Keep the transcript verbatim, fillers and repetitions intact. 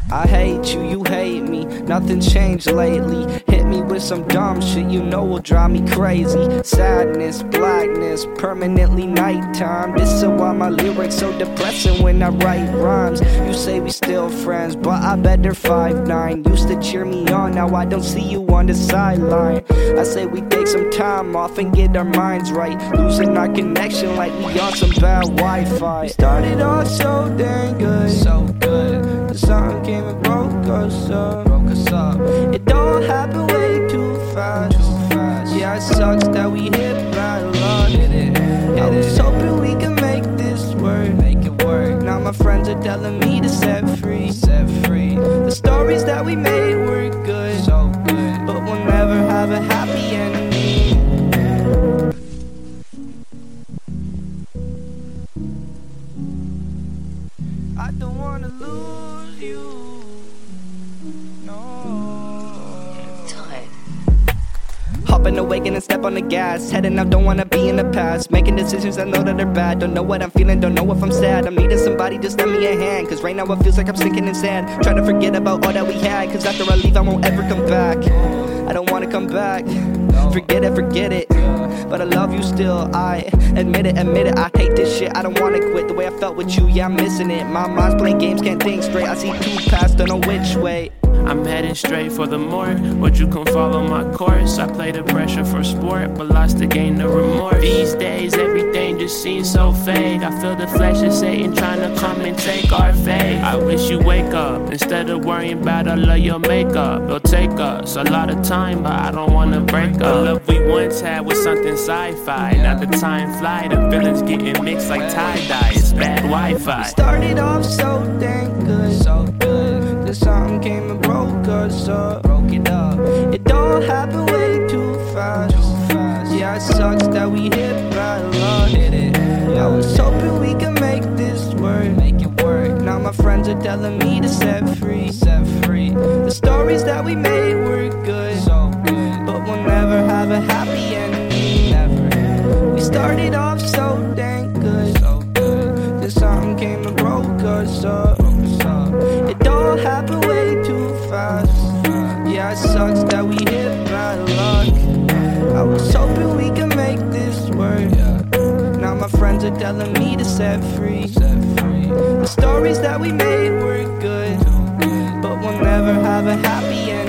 I hate you, you hate me, nothing changed lately. Hit me with some dumb shit, you know will drive me crazy. Sadness, blackness, permanently nighttime. This is why my lyrics so depressing when I write rhymes. You say we still friends, but I bet they're five nine. Used to cheer me on, now I don't see you on the sideline. I say we take some time off and get our minds right. Losing our connection like we on some bad Wi-Fi. We started off so dang good, so good. The sun came and broke us up, broke us up. It all happened way too fast, too fast. Yeah, it sucks that we hit bad luck. Hit it, hit I was hoping we could make this work, make it work. Now my friends are telling me to set free, set free. The stories that we made were good, so good, but we'll never have a happy ending. I don't wanna lose you, no. Hopping awake and step on the gas. Heading out, don't wanna be in the past. Making decisions I know that are bad. Don't know what I'm feeling, don't know if I'm sad. I'm needing somebody, just lend me a hand. Cause right now it feels like I'm sinking in sand. Trying to forget about all that we had. Cause after I leave I won't ever come back. I don't wanna come back. Forget it, forget it. But I love you still, I admit it, admit it. I hate this shit, I don't wanna quit. The way I felt with you, yeah I'm missing it. My mind's playing games, can't think straight. I see two paths, don't know which way. I'm heading straight for the more. Would you come follow my course? I play the pressure for sport, but lost the game, no remorse. These days everything just seems so fake. I feel the flesh of Satan trying to come and take our faith. I wish you wake up instead of worrying about all of your makeup. It'll take us a lot of time, but I don't wanna break up. The love we once had was something sci-fi. Now the time fly, the feelings getting mixed like tie-dye. It's bad Wi-Fi. Started off so dang good, so good. Then something came and broke us up, broke it up. It all happened way too fast, too fast. Yeah, it sucks that we hit bad luck. Hit it. I was hoping we could make this work, make it work. Now my friends are telling me to set free, set free. The stories that we made were good, so good, but we'll never have a happy ending, never. We started off so dang good, so good. Then something came and broke us up. It all happened way too fast. Yeah, it sucks that we hit bad luck. I was hoping we could make this work. Now my friends are telling me to set free. The stories that we made were good, but we'll never have a happy ending.